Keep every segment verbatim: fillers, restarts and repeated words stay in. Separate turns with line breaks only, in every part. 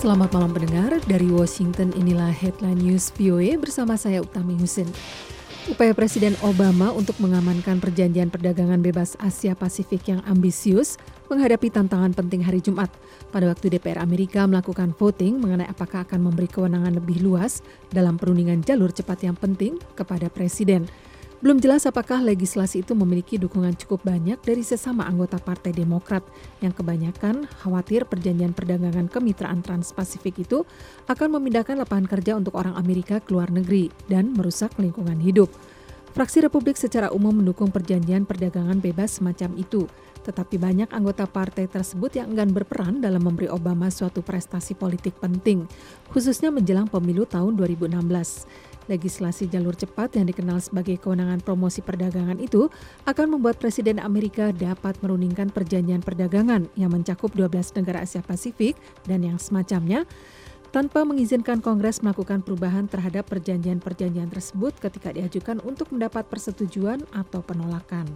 Selamat malam pendengar, dari Washington inilah Headline News V O A bersama saya Utami Husin. Upaya Presiden Obama untuk mengamankan perjanjian perdagangan bebas Asia Pasifik yang ambisius menghadapi tantangan penting hari Jumat pada waktu D P R Amerika melakukan voting mengenai apakah akan memberi kewenangan lebih luas dalam perundingan jalur cepat yang penting kepada Presiden. Belum jelas apakah legislasi itu memiliki dukungan cukup banyak dari sesama anggota Partai Demokrat yang kebanyakan khawatir perjanjian perdagangan kemitraan Trans-Pasifik itu akan memindahkan lapangan kerja untuk orang Amerika ke luar negeri dan merusak lingkungan hidup. Fraksi Republik secara umum mendukung perjanjian perdagangan bebas semacam itu, tetapi banyak anggota partai tersebut yang enggan berperan dalam memberi Obama suatu prestasi politik penting, khususnya menjelang pemilu tahun dua ribu enam belas. Legislasi jalur cepat yang dikenal sebagai kewenangan promosi perdagangan itu akan membuat Presiden Amerika dapat merundingkan perjanjian perdagangan yang mencakup dua belas negara Asia Pasifik dan yang semacamnya tanpa mengizinkan Kongres melakukan perubahan terhadap perjanjian-perjanjian tersebut ketika diajukan untuk mendapat persetujuan atau penolakan.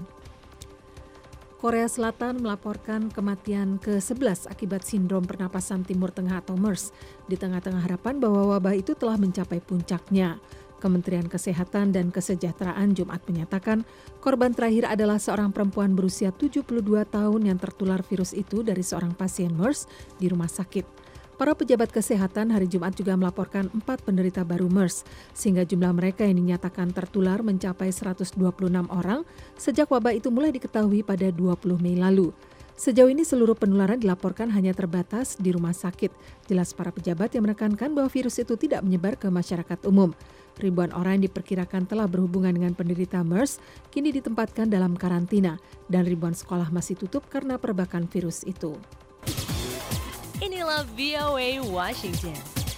Korea Selatan melaporkan kematian ke sebelas akibat sindrom pernapasan Timur Tengah atau MERS di tengah-tengah harapan bahwa wabah itu telah mencapai puncaknya. Kementerian Kesehatan dan Kesejahteraan Jumat menyatakan korban terakhir adalah seorang perempuan berusia tujuh puluh dua tahun yang tertular virus itu dari seorang pasien MERS di rumah sakit. Para pejabat kesehatan hari Jumat juga melaporkan empat penderita baru MERS, sehingga jumlah mereka yang dinyatakan tertular mencapai seratus dua puluh enam orang sejak wabah itu mulai diketahui pada dua puluh Mei lalu. Sejauh ini seluruh penularan dilaporkan hanya terbatas di rumah sakit. Jelas para pejabat yang menekankan bahwa virus itu tidak menyebar ke masyarakat umum. Ribuan orang yang diperkirakan telah berhubungan dengan penderita MERS kini ditempatkan dalam karantina dan ribuan sekolah masih tutup karena perbakan virus itu.
Inilah V O A Washington.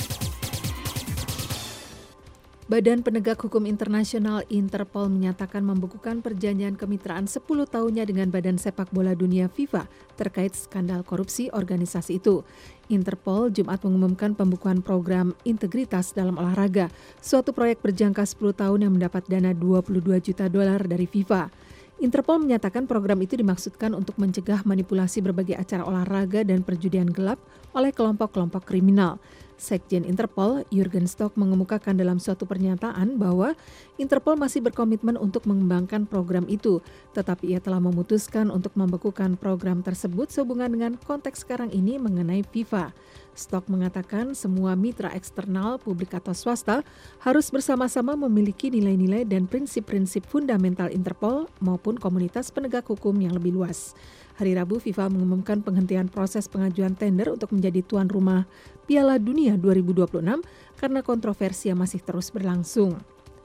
Badan Penegak Hukum Internasional Interpol menyatakan membukukan perjanjian kemitraan sepuluh tahunnya dengan Badan Sepak Bola Dunia FIFA terkait skandal korupsi organisasi itu. Interpol Jumat mengumumkan pembukuan program Integritas dalam Olahraga, suatu proyek berjangka sepuluh tahun yang mendapat dana dua puluh dua juta dolar dari FIFA. Interpol menyatakan program itu dimaksudkan untuk mencegah manipulasi berbagai acara olahraga dan perjudian gelap oleh kelompok-kelompok kriminal. Sekjen Interpol, Jurgen Stock, mengemukakan dalam suatu pernyataan bahwa Interpol masih berkomitmen untuk mengembangkan program itu, tetapi ia telah memutuskan untuk membekukan program tersebut sehubungan dengan konteks sekarang ini mengenai FIFA. Stock mengatakan semua mitra eksternal, publik atau swasta, harus bersama-sama memiliki nilai-nilai dan prinsip-prinsip fundamental Interpol maupun komunitas penegak hukum yang lebih luas. Hari Rabu, FIFA mengumumkan penghentian proses pengajuan tender untuk menjadi tuan rumah Piala Dunia dua ribu dua puluh enam karena kontroversi yang masih terus berlangsung.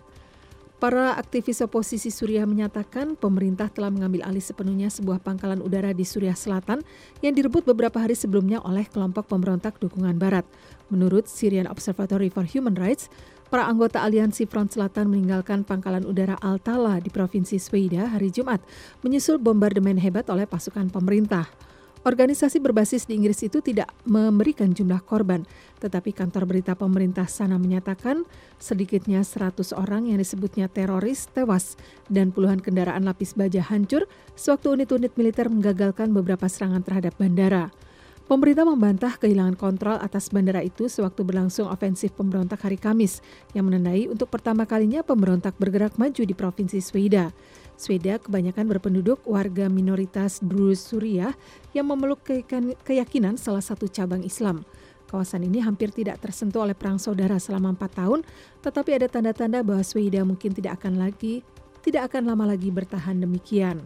Para aktivis oposisi Suriah menyatakan pemerintah telah mengambil alih sepenuhnya sebuah pangkalan udara di Suriah Selatan yang direbut beberapa hari sebelumnya oleh kelompok pemberontak dukungan Barat. Menurut Syrian Observatory for Human Rights, para anggota Aliansi Front Selatan meninggalkan pangkalan udara Al-Tala di Provinsi Sweida hari Jumat, menyusul bombardemen hebat oleh pasukan pemerintah. Organisasi berbasis di Inggris itu tidak memberikan jumlah korban, tetapi kantor berita pemerintah sana menyatakan sedikitnya seratus orang yang disebutnya teroris tewas dan puluhan kendaraan lapis baja hancur sewaktu unit-unit militer menggagalkan beberapa serangan terhadap bandara. Pemerintah membantah kehilangan kontrol atas bandara itu sewaktu berlangsung ofensif pemberontak hari Kamis yang menandai untuk pertama kalinya pemberontak bergerak maju di Provinsi Sweida. Sweida kebanyakan berpenduduk warga minoritas Druze Suriah yang memeluk keyakinan salah satu cabang Islam. Kawasan ini hampir tidak tersentuh oleh perang saudara selama empat tahun, tetapi ada tanda-tanda bahwa Sweida mungkin tidak akan lagi, tidak akan lama lagi bertahan demikian.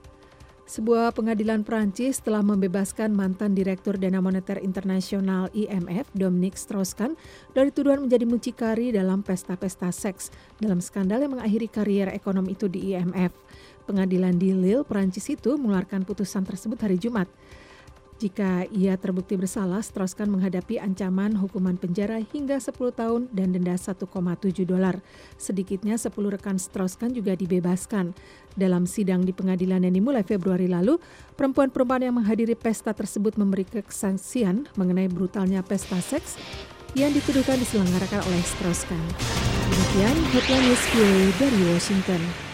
Sebuah pengadilan Prancis telah membebaskan mantan Direktur Dana Moneter Internasional I M F, Dominique Strauss-Kahn, dari tuduhan menjadi mucikari dalam pesta-pesta seks dalam skandal yang mengakhiri karier ekonom itu di I M F. Pengadilan di Lille, Prancis itu mengeluarkan putusan tersebut hari Jumat. Jika ia terbukti bersalah, Strauss-Kahn menghadapi ancaman hukuman penjara hingga sepuluh tahun dan denda satu koma tujuh dolar. Sedikitnya sepuluh rekan Strauss-Kahn juga dibebaskan. Dalam sidang di pengadilan yang dimulai Februari lalu, perempuan-perempuan yang menghadiri pesta tersebut memberi kesaksian mengenai brutalnya pesta seks yang dituduhkan diselenggarakan oleh Strauss-Kahn. Demikian Headline News V O A dari Washington.